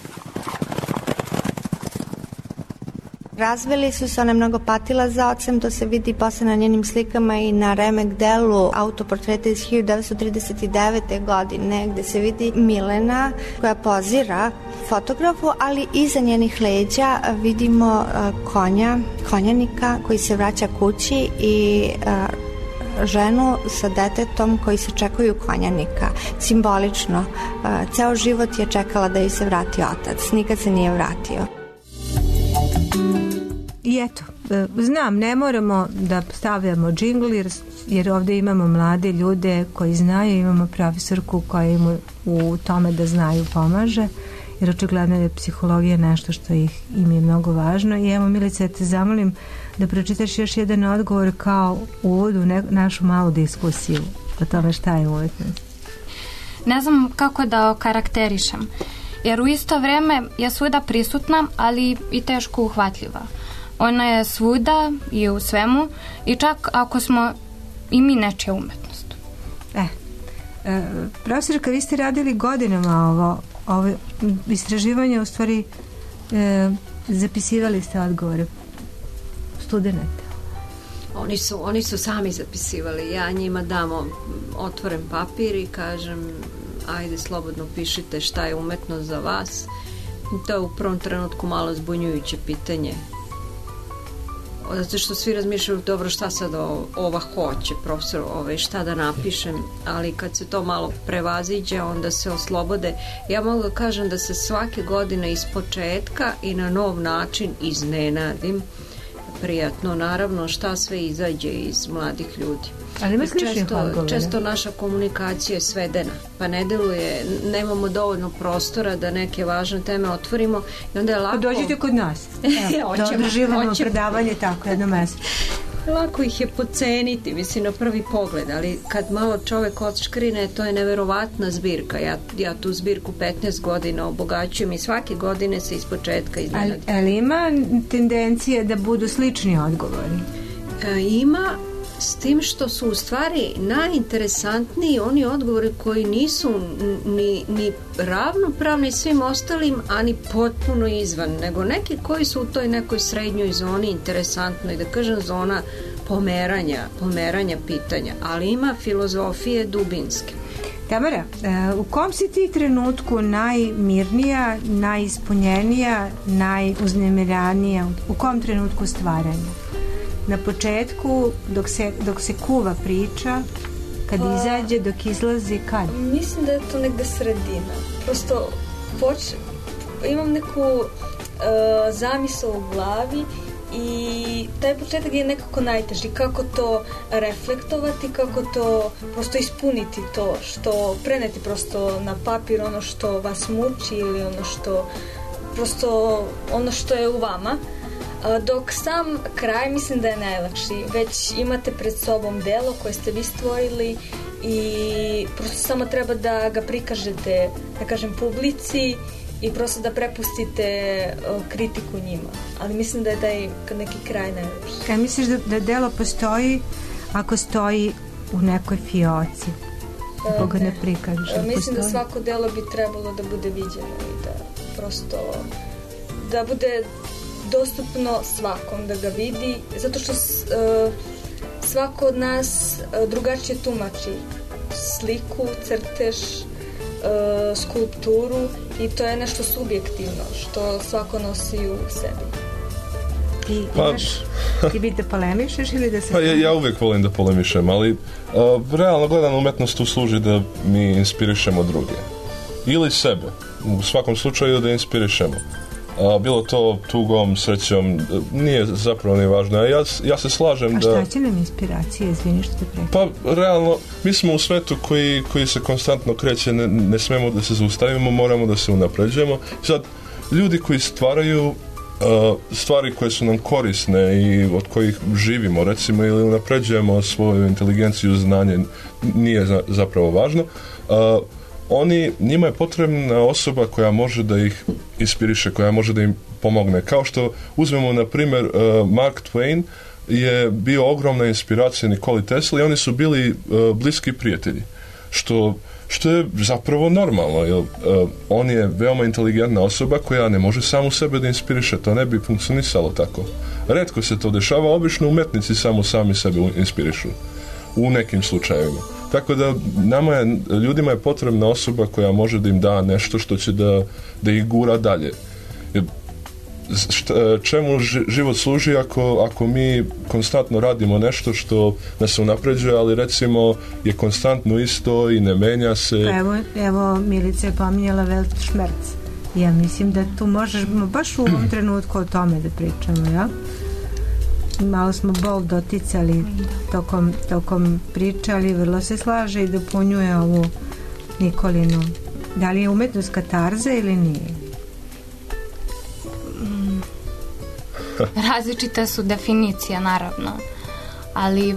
Speaker 14: Razvili su se, ona je mnogo patila za ocem, to se vidi posle na njenim slikama i na remek delu autoportreta iz 1939. godine, gde se vidi Milena koja pozira fotografu, ali iza njenih leđa vidimo konjanika koji se vraća kući i ženu sa detetom koji se čekaju konjanika. Simbolično, ceo život je čekala da joj se vrati otac, nikad se nije vratio.
Speaker 4: I eto, znam, ne moramo da stavljamo džingl jer ovde imamo mlade ljude koji znaju, imamo profesorku koja im u tome da znaju pomaže, jer očigledno je psihologija nešto što im je mnogo važno. I evo, Milica, te zamolim da pročitaš još jedan odgovor kao uvod u našu malu diskusiju o tome šta je umetnost.
Speaker 9: Ne znam kako da okarakterišem, jer u isto vreme je svuda prisutna, ali i teško uhvatljiva. Ona je svuda i u svemu i čak ako smo i mi nečija umetnost.
Speaker 4: Profesorka, vi ste radili godinama ovo istraživanje, u stvari zapisivali ste odgovore studenta.
Speaker 5: Oni su sami zapisivali. Ja njima damo otvoren papir i kažem ajde slobodno pišite šta je umetnost za vas. To je u prvom trenutku malo zbunjujuće pitanje. Zato što svi razmišljaju, dobro, šta sad ova hoće, profesor, šta da napišem, ali kad se to malo prevaziđe, onda se oslobode. Ja mogu da kažem da se svake godine iz početka i na nov način iznenadim. Prijatno, naravno, šta sve izađe iz mladih ljudi.
Speaker 4: Ali ima sličnih odgovora.
Speaker 5: Često naša komunikacija je svedena, pa ne deluje, nemamo dovoljno prostora da neke važne teme otvorimo i onda je lako...
Speaker 4: Dođite kod nas. Evo, da održivamo predavanje tako jedno mesto.
Speaker 5: Lako ih je poceniti, mislim, na prvi pogled, ali kad malo čovek odškrine, to je neverovatna zbirka. Ja tu zbirku 15 godina obogaćujem i svake godine se ispočetka iznenadim.
Speaker 4: Ali ima tendencije da budu slični odgovori?
Speaker 5: Ima, s tim što su u stvari najinteresantniji oni odgovori koji nisu ni ravnopravni svim ostalim, ani potpuno izvan, nego neki koji su u toj nekoj srednjoj zoni interesantnoj, da kažem zona pomeranja pitanja, ali ima filozofije dubinske.
Speaker 4: Tamara, u kom si ti trenutku najmirnija, najispunjenija, najuznemiranija? U kom trenutku stvaranja? Na početku, dok se kuva priča, kad izađe, dok izlazi, kad?
Speaker 1: Mislim da je to negde sredina. Prosto imam neku zamisao u glavi i taj početak je nekako najteži. Kako to reflektovati, kako to prosto ispuniti to, što preneti prosto na papir ono što vas muči ili ono što je u vama. Dok sam kraj mislim da je najlakši. Već imate pred sobom delo koje ste vi stvorili i prosto samo treba da ga prikažete, da kažem, publici i prosto da prepustite kritiku njima. Ali mislim da je taj neki kraj najlepši.
Speaker 4: Kaj misliš da delo postoji ako stoji u nekoj fioci? Ako ga ne prikažeš?
Speaker 1: Mislim da svako delo bi trebalo da bude viđeno i da prosto da bude dostupno svakom da ga vidi, zato što svako od nas drugačije tumači sliku, crtež, skulpturu i to je nešto subjektivno što svako nosi u sebi.
Speaker 4: Ti bi da polemišeš ili da se...
Speaker 6: Pa ja uvijek volim da polemišem, ali realno gledano umetnost tu služi da mi inspirišemo druge. Ili sebe. U svakom slučaju da inspirišemo. Bilo to tugom, srećom, nije zapravo ni važno. Ja se slažem da...
Speaker 4: A šta će nam inspiracije, izvini što te prekam?
Speaker 6: Pa, realno, mi smo u svetu koji se konstantno kreće, ne smemo da se zaustavimo, moramo da se unapređujemo. Sad, ljudi koji stvaraju stvari koje su nam korisne i od kojih živimo, recimo, ili unapređujemo svoju inteligenciju, znanje, nije zapravo važno. Njima je potrebna osoba koja može da ih inspiriše, koja može da im pomogne. Kao što uzmemo, na primjer, Mark Twain je bio ogromna inspiracija Nikoli Tesli i oni su bili bliski prijatelji. Što je zapravo normalno, jer on je veoma inteligentna osoba koja ne može samu sebe da inspiriše. To ne bi funkcionisalo tako. Retko se to dešava, obično umetnici sami sebe inspirišu. U nekim slučajevima. Tako da ljudima je potrebna osoba koja može da im da nešto što će da ih gura dalje. Čemu život služi ako mi konstantno radimo nešto što nas unapređuje, ali recimo je konstantno isto i ne menja se.
Speaker 4: Evo Milica je pominjala Weltschmerz. Ja mislim da tu možemo baš u ovom trenutku o tome da pričamo, ja? Malo smo bol doticali tokom priče, ali vrlo se slaže i dopunjuje ovu Nikolinu. Da li je umetnost katarza ili nije?
Speaker 9: Različite su definicije, naravno, ali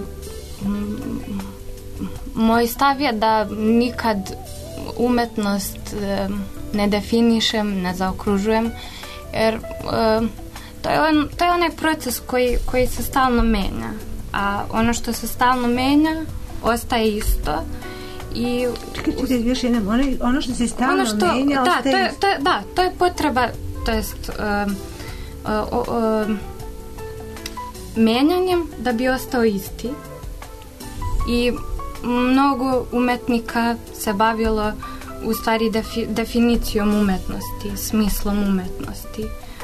Speaker 9: moj stav je da nikad umetnost ne definišem, ne zaokružujem, jer to je onaj proces koji se stalno menja, a ono što se stalno menja ostaje isto. I
Speaker 4: čekaj, još jednom, ono što se stalno menja ostaje isto.
Speaker 9: Da, to je potreba, to jest menjanjem da bi ostao isti. I mnogo umetnika se bavilo u stvari definicijom umetnosti, smislom umetnosti.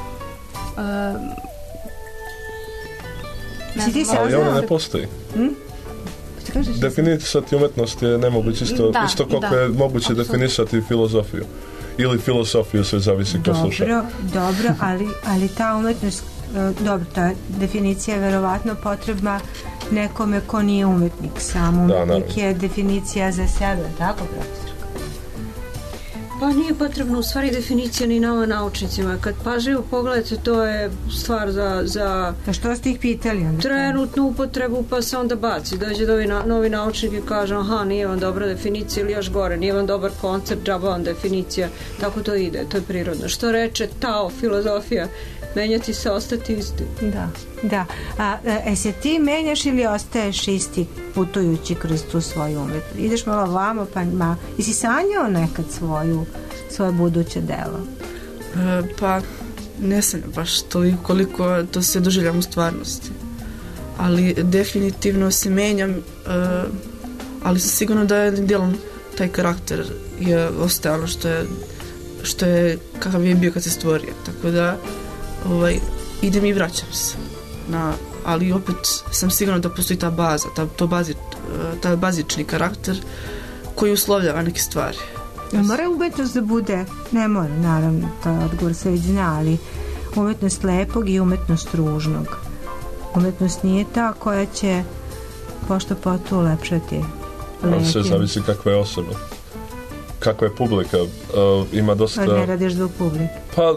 Speaker 6: Ali ona ne postoji. Definisati umetnost je nemoguće, isto koliko je moguće definisati filozofiju ili filosofiju, sve zavisi ko sluša.
Speaker 4: Dobro, ali ta umetnost dobro, ta definicija je verovatno potrebna nekome ko nije umetnik, sam umetnik je definicija za sebe, tako profesor?
Speaker 5: Pa nije potrebno u stvari definicija ni nama naučnicima. Kad pažljivo pogledate, to je stvar za
Speaker 4: pa što ste ih pitali onda? Trenutnu
Speaker 5: upotrebu, pa se onda baci. Dođe novi naučnik i kaže, aha, nije vam dobra definicija, ili još gore, nije vam dobar koncept, džaba vam definicija. Tako to ide, to je prirodno. Što reče Tao, filozofija, menjati se, ostati isti.
Speaker 4: Da. A se ti menjaš ili ostaješ isti putujući kroz tu svoju umetnost? Ideš malo vamo, pa i si sanjao nekad svoje buduće delo?
Speaker 7: Pa ne sanjam baš toliko koliko to se doživljam u stvarnosti. Ali definitivno se menjam, ali sam sigurno da je dijelom taj karakter je ostao ono što je kakav je bio kad se stvorio. Tako da idem i vraćam se. Ali opet sam sigurna da postoji ta baza, taj bazični karakter koji uslovljava neke stvari.
Speaker 4: Mora umetnost da bude, ne mora, naravno, to je odgovor sve zna, ali umetnost lepog i umetnost ružnog. Umetnost nije ta koja će pošto potu ulepšati lepim.
Speaker 6: Sve zavisi kakva je osoba, kakva je publika. Ima dosta...
Speaker 4: Ne radiš zbog publike?
Speaker 6: Pa...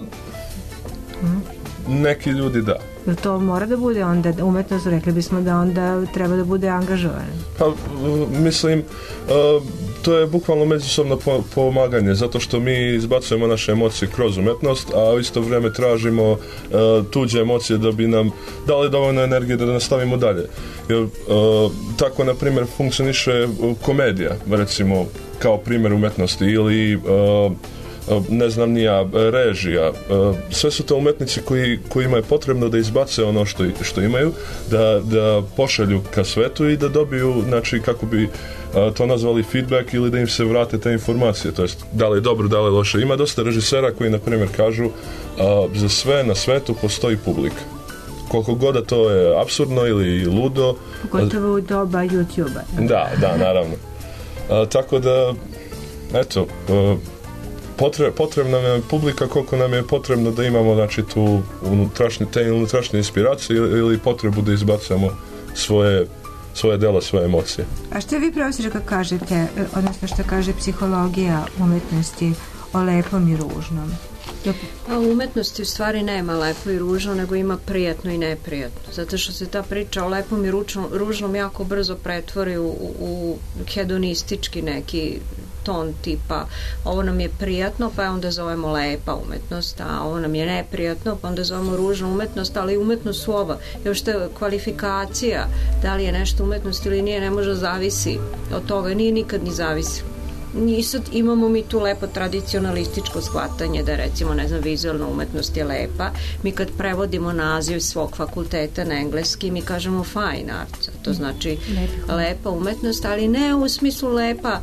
Speaker 6: Neki ljudi da.
Speaker 4: Jer to mora da bude onda umetnost, rekli bismo da onda treba da bude angažovan.
Speaker 6: Pa mislim, to je bukvalno međusobno pomaganje, zato što mi izbacujemo naše emocije kroz umetnost, a u isto vrijeme tražimo tuđe emocije da bi nam dali dovoljno energije da nastavimo dalje. Jer tako, na primjer, funkcioniše komedija, recimo, kao primjer umetnosti, ili ne znam nija, režija. Sve su to umetnici kojima je potrebno da izbace ono što imaju, da pošalju ka svetu i da dobiju, znači, kako bi to nazvali feedback, ili da im se vrate te informacije, to jest da li je dobro, da li je loše. Ima dosta režisera koji, na primjer, kažu za sve na svetu postoji publika. Koliko god da to je apsurdno ili ludo.
Speaker 4: Pogotovo u doba YouTube-a.
Speaker 6: Da, naravno. Tako da, eto, potrebna nam je publika koliko nam je potrebno da imamo, znači, tu unutrašnje inspiracije ili potrebu da izbacamo svoje dela, svoje emocije.
Speaker 4: A što vi, profesor, kažete, odnosno što kaže psihologija umetnosti o lepom i ružnom?
Speaker 5: A u umetnosti u stvari nema lepo i ružno, nego ima prijatno i neprijatno. Zato što se ta priča o lepom i ružnom jako brzo pretvori u hedonistički neki ton, tipa ovo nam je prijatno, pa onda zovemo lepa umetnost, a ovo nam je neprijatno, pa onda zovemo ružna umetnost, ali umetnost su ova. Još što je kvalifikacija, da li je nešto umetnost ili nije, ne može zavisi od toga, nije nikad ni zavisi. I sad imamo mi tu lepo tradicionalističko shvatanje da, recimo, ne znam, vizualna umetnost je lepa. Mi kad prevodimo naziv svog fakulteta na engleski, mi kažemo fine art, to znači lepa umetnost, ali ne u smislu lepa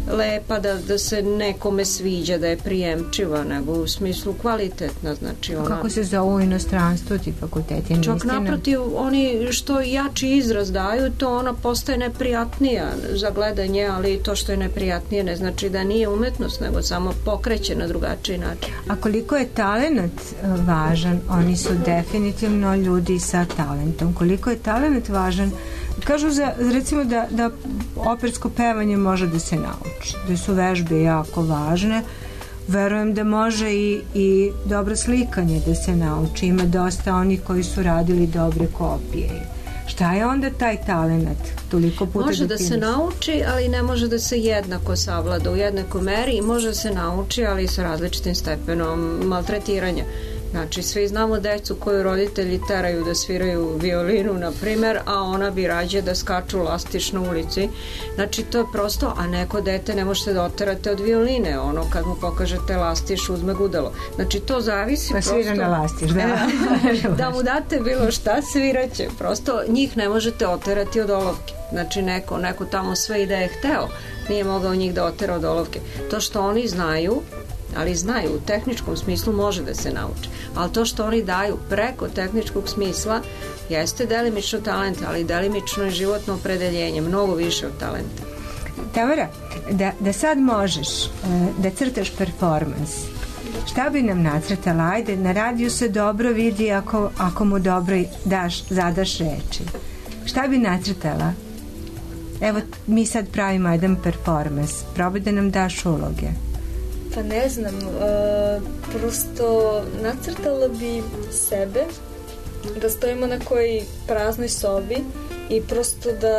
Speaker 5: da se nekome sviđa, da je prijemčiva, nego u smislu kvalitetna, znači ona...
Speaker 4: Kako se zovu u inostranstvu ti fakulteti?
Speaker 5: Čak naprotiv, oni što jači izraz daju, to ona postaje neprijatnija za gledanje, ali to što je neprijatnije ne znači da nije umetnost, nego samo pokreće na drugačiji način.
Speaker 4: A koliko je talenat važan? Oni su definitivno ljudi sa talentom. Koliko je talenat važan? Kažu recimo da opersko pevanje može da se nauči, da su vežbe jako važne. Verujem da može i dobro slikanje da se nauči. Ima dosta onih koji su radili dobre kopije. Šta je onda taj talenat? Toliko puta
Speaker 5: može da se nauči, ali ne može da se jednako savlada u jednakoj meri, i može da se nauči, ali sa različitim stepenom maltretiranja. Znači, svi znamo decu koju roditelji teraju da sviraju violinu, na primjer, a ona bi rađe da skaču lastiš na ulici. Znači, to je prosto, a neko dete ne možete da oterate od violine, ono kad mu pokažete lastiš uzme gudalo. Znači, to zavisi
Speaker 4: pa
Speaker 5: prosto...
Speaker 4: Pa svira na lastiš, da.
Speaker 5: Da mu date bilo šta, sviraće. Prosto njih ne možete oterati od olovke. Znači, neko tamo sve i da je hteo, nije mogao njih da otera od olovke. To što oni znaju, ali znaju, u tehničkom smislu može da se nauči. Ali to što oni daju preko tehničkog smisla jeste delimično talent, ali delimično je životno opredeljenje, mnogo više od talenta.
Speaker 4: Tamara, da sad možeš da crtaš performans Šta bi nam nacrtala? Ajde, na radiju se dobro vidi ako mu dobro zadaš reči. Šta bi nacrtala? Evo, mi sad pravimo jedan performans. Probaj da nam daš uloge.
Speaker 1: Pa ne znam, prosto nacrtala bi sebe, da stojimo na kojoj praznoj sobi i prosto da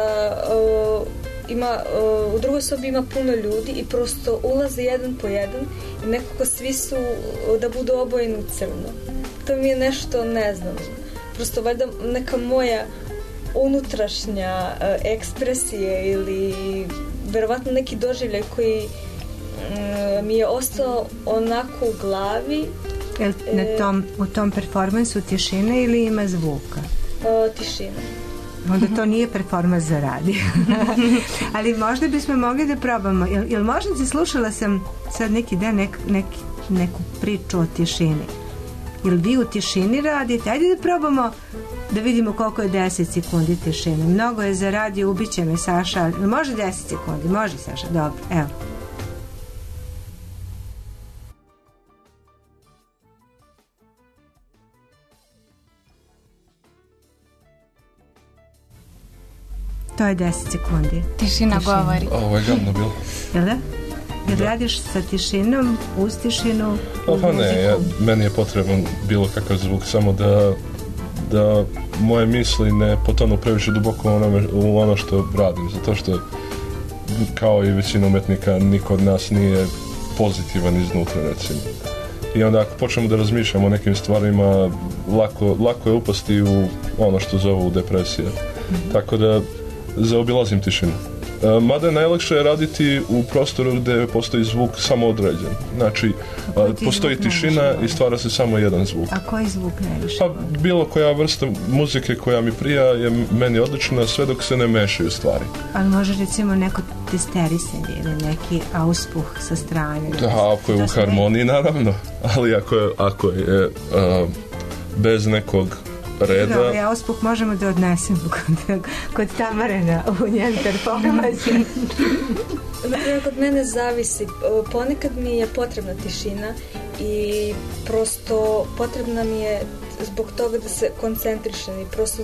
Speaker 1: u drugoj sobi ima puno ljudi i prosto ulaze jedan po jedan i nekako svi su da budu obojeni u crno. To mi je nešto, ne znam, prosto valjda neka moja unutrašnja ekspresije ili verovatno neki doživljaj koji mi je ostao onako u glavi.
Speaker 4: U tom performansu tišina ili ima zvuka?
Speaker 1: Tišina.
Speaker 4: Onda to nije performans za radio. Ali možda bismo mogli da probamo. Jel možda slušala sam sad neki dan neku priču o tišini. Jel vi u tišini radite? Ajde da probamo da vidimo koliko je 10 sekundi tišine. Mnogo je za radio, ubiće me Saša. Može 10 sekundi? Može Saša, dobro, evo. To je 10 sekundi.
Speaker 9: Tišina govori.
Speaker 6: Ovo je gadno bilo.
Speaker 4: Jel da? Jel radiš sa tišinom, uz tišinu, uz
Speaker 6: muziku? Ne, meni je potreban bilo kakav zvuk, samo da moje misli ne potonu previše duboko u ono što radim, zato što kao i većina umetnika niko od nas nije pozitivan iznutra, recimo. I onda ako počnemo da razmišljamo o nekim stvarima, lako je upasti u ono što zovu depresija. Tako da zaobilazim tišinu. Mada je najlakše raditi u prostoru gde postoji zvuk samo određen. Znači, postoji tišina i stvara se samo jedan zvuk.
Speaker 4: A koji zvuk najviše?
Speaker 6: Pa bilo koja vrsta muzike koja mi prija je meni odlična sve dok se ne mešaju stvari.
Speaker 4: Ali može recimo neko testerisanje ili neki auspuh sa strane?
Speaker 6: Da, ako je u harmoniji naravno, ali ako je bez nekog reda.
Speaker 4: Dobro, auspuh možemo da odnesemo kod Tamarena u njen performansu.
Speaker 1: Naprimjer, kod mene zavisi. Ponekad mi je potrebna tišina i prosto potrebna mi je zbog toga da se koncentrišem i prosto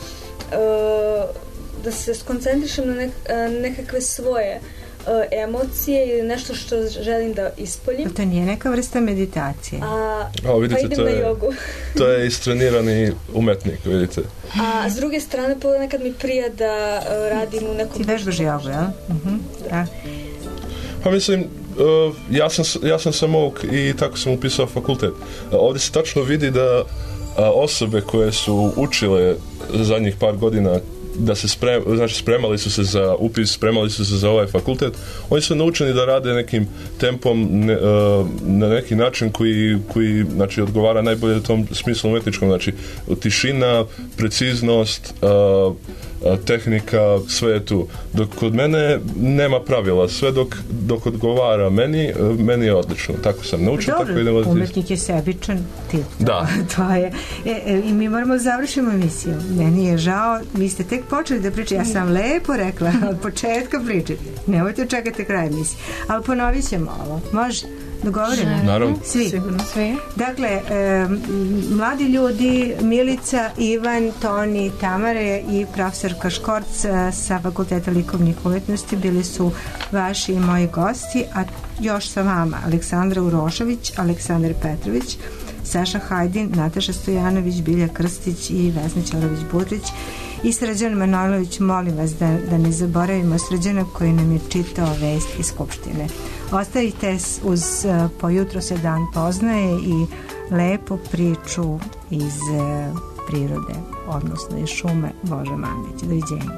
Speaker 1: da se skoncentrišem na nekakve svoje emocije ili nešto što želim da ispoljim.
Speaker 4: To nije neka vrsta meditacije.
Speaker 6: Vidite,
Speaker 1: pa idem na jogu.
Speaker 6: To je istrenirani umetnik, vidite.
Speaker 1: A s druge strane, nekad mi prija da radim u nekom...
Speaker 4: Ti vežbaš jogu, jel? Da.
Speaker 6: Pa mislim, ja sam samouk i tako sam upisao fakultet. Ovdje se tačno vidi da osobe koje su učile zadnjih par godina da se spremali su se za upis, spremali su se za ovaj fakultet, oni su naučeni da rade nekim tempom na neki način koji znači, odgovara najbolje u tom smislu umetničkom, znači tišina, preciznost, tehnika, sve je tu. Dok kod mene nema pravila, sve dok odgovara meni je odlično. Tako sam naučio.
Speaker 4: Dobro, umetnik je sebičan tip.
Speaker 6: Da.
Speaker 4: To je. I mi moramo završiti emisiju. Meni je žao, vi ste tek počeli da pričate. Ja sam lepo rekla od početka pričati. Nemojte čekati kraj emisije. Ali ponovit ćemo ovo. Može? Dogovorimo?
Speaker 6: Naravno.
Speaker 4: Svi. Dakle, mladi ljudi, Milica, Ivan, Toni, Tamare i profesorka Škorc sa Fakulteta likovnih umetnosti bili su vaši i moji gosti, a još sa vama Aleksandra Urošević, Aleksandar Petrović, Saša Hajdin, Nataša Stojanović, Bilja Krstić i Vesna Ćorović-Budrić i Srđan Manojlović. Molim vas da ne zaboravimo Srđana koji nam je čitao vest iz Skupštine. Ostavite uz Po jutru se dan poznaje i lepu priču iz prirode, odnosno iz šume Bože Mandić. Doviđenja.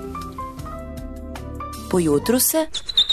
Speaker 19: Po jutru se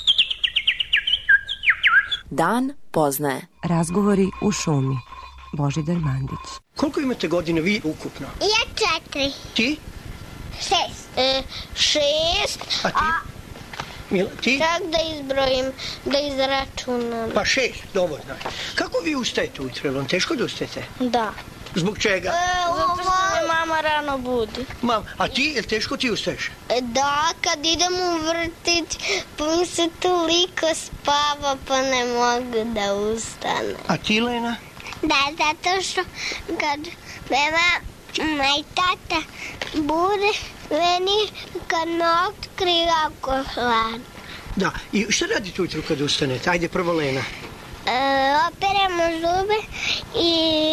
Speaker 19: dan poznaje.
Speaker 20: Razgovori u šumi. Božidar Mandić.
Speaker 21: Koliko imate godina vi ukupno?
Speaker 22: Ja 4.
Speaker 21: Ti?
Speaker 22: 6. 6.
Speaker 21: A ti? Ti?
Speaker 22: Čak da izbrojim, da izračunam.
Speaker 21: Pa 6, dovoljno. Kako vi ustajete ujutro? Vam teško da ustajete?
Speaker 22: Da.
Speaker 21: Zbog čega?
Speaker 22: Zato što me mama rano budi.
Speaker 21: A ti, je li teško ti ustaješ?
Speaker 22: Da, kad idem u vrtić, pa mi se toliko spava, pa ne mogu da ustane.
Speaker 21: A ti, Lena?
Speaker 22: Da, zato što kad mama i tata bude, meni kad me otkri jako hladno.
Speaker 21: Da, i šta radite ujutru kad ustanete? Ajde, prvo Lena.
Speaker 22: Operemo zube i...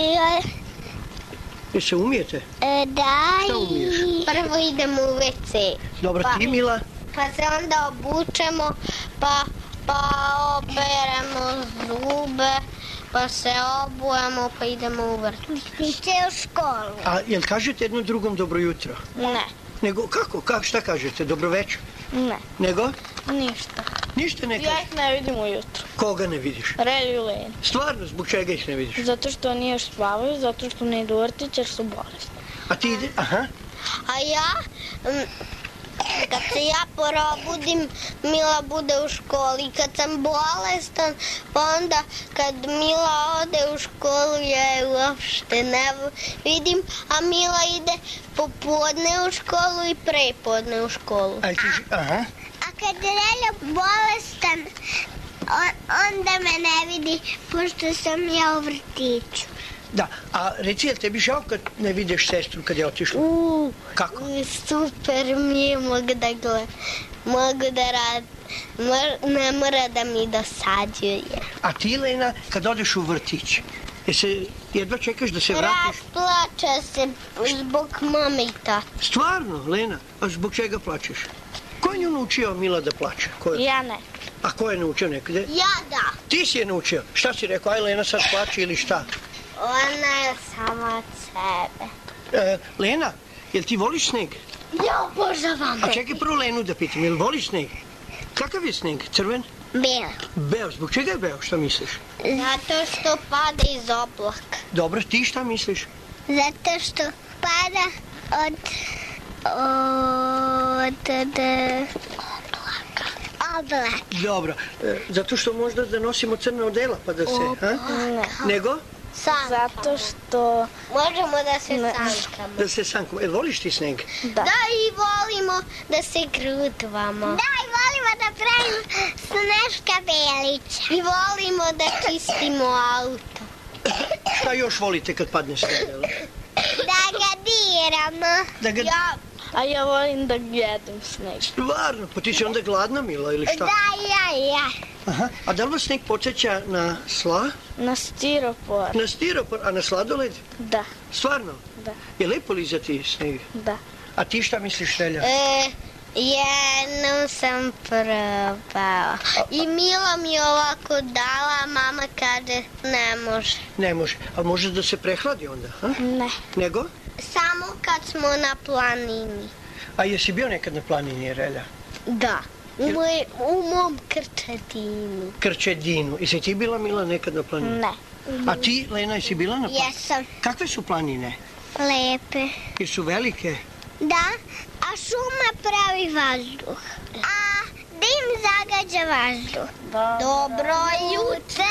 Speaker 21: Jel se umijete?
Speaker 22: Da,
Speaker 21: šta umiješ?
Speaker 22: Prvo idemo u WC.
Speaker 21: Dobro, ti Mila?
Speaker 22: Pa se onda obučemo, pa operemo zube, pa se obujemo, pa idemo u vrtić. Iće u školu.
Speaker 21: A jel kažete jednom drugom dobro jutro?
Speaker 22: Ne.
Speaker 21: Nego, kako? Šta kažete? Dobro večer?
Speaker 22: Ne.
Speaker 21: Nego?
Speaker 22: Ništa.
Speaker 21: Ništa ne kažete?
Speaker 22: Ja ih ne vidim ujutro.
Speaker 21: Koga ne vidiš?
Speaker 22: Relju i Lenu.
Speaker 21: Stvarno, zbog čega ih ne vidiš?
Speaker 22: Zato što oni još spavaju, zato što ne idu u vrtić jer su bolesni.
Speaker 21: A ti ide? Aha.
Speaker 22: A ja, kad se ja probudim, Mila bude u školi. Kad sam bolestan, pa onda kad Mila ode u školu, ja je uopšte ne vidim, a Mila ide popodne u školu i prepodne u školu.
Speaker 21: Aha.
Speaker 22: A kad je Relja bolestan, onda me ne vidi, pošto sam ja u vrtiću.
Speaker 21: Da, a reci, jel tebi žao kad ne vidiš sestru kad je otišla? Kako?
Speaker 22: Super mi je, mogu da radim. Ne mora da mi dosađuje.
Speaker 21: A ti, Lena, kad odeš u vrtić, jedva čekaš da se vratiš?
Speaker 22: Plače se zbog mame i tate.
Speaker 21: Stvarno, Lena? A zbog čega plačeš? Ko je nju naučio, Mila, da plače?
Speaker 22: Ja ne.
Speaker 21: A ko je naučio nekde?
Speaker 22: Ja da.
Speaker 21: Ti si je naučio? Šta si rekao? Aj, Lena sad plače ili šta?
Speaker 22: Ona je sama od sebe.
Speaker 21: Lena, jel ti voliš sneg?
Speaker 22: Ja obožavam.
Speaker 21: A čekaj prvo Lenu da pitam, jel voliš sneg? Kakav je sneg? Crven?
Speaker 22: Beo.
Speaker 21: Beo, zbog čega je beo? Šta misliš?
Speaker 22: Zato što pada iz oblaka.
Speaker 21: Dobro, ti šta misliš?
Speaker 22: Zato što pada od oblaka.
Speaker 21: Dobro, zato što možda da nosimo crna odela pa da se... Nego?
Speaker 22: Zato što možemo da se sankamo.
Speaker 21: Da se sankamo. Jel voliš ti sneg?
Speaker 22: Da, i volimo da se grutvamo. Da, i volimo da pravimo Sneška Belića. I volimo da čistimo auto.
Speaker 21: Šta još volite kad padne sneg?
Speaker 22: Da ga diramo.
Speaker 3: A ja volim da jedem sneg.
Speaker 21: Stvarno? Pa ti si onda gladna, Mila, ili šta?
Speaker 22: Da, ja.
Speaker 21: Aha. A da li vas sneg podsjeća na sla?
Speaker 3: Na stiropor.
Speaker 21: Na stiropor, a na sladoled?
Speaker 3: Da.
Speaker 21: Stvarno?
Speaker 3: Da.
Speaker 21: Je lepo lizati sneg?
Speaker 3: Da.
Speaker 21: A ti šta misliš, Relja?
Speaker 22: Jednom sam probala. I Mila mi je ovako dala, mama kaže ne može.
Speaker 21: Ne može. Ali može da se prehladi onda? Ha?
Speaker 3: Ne.
Speaker 21: Nego?
Speaker 22: Samo kad smo na planini.
Speaker 21: A jesi bio nekad na planini, Relja?
Speaker 22: Da. U mom Krčedinu.
Speaker 21: Krčedinu. Jesi ti bila, Mila, nekad na planini?
Speaker 22: Ne.
Speaker 21: A ti, Lena, jesi bila na planini?
Speaker 22: Jesam.
Speaker 21: Kakve su planine?
Speaker 22: Lepe.
Speaker 21: Jer su velike?
Speaker 22: Da, a šuma pravi vazduh. A dim zagađa vazduh. Dobro jutro!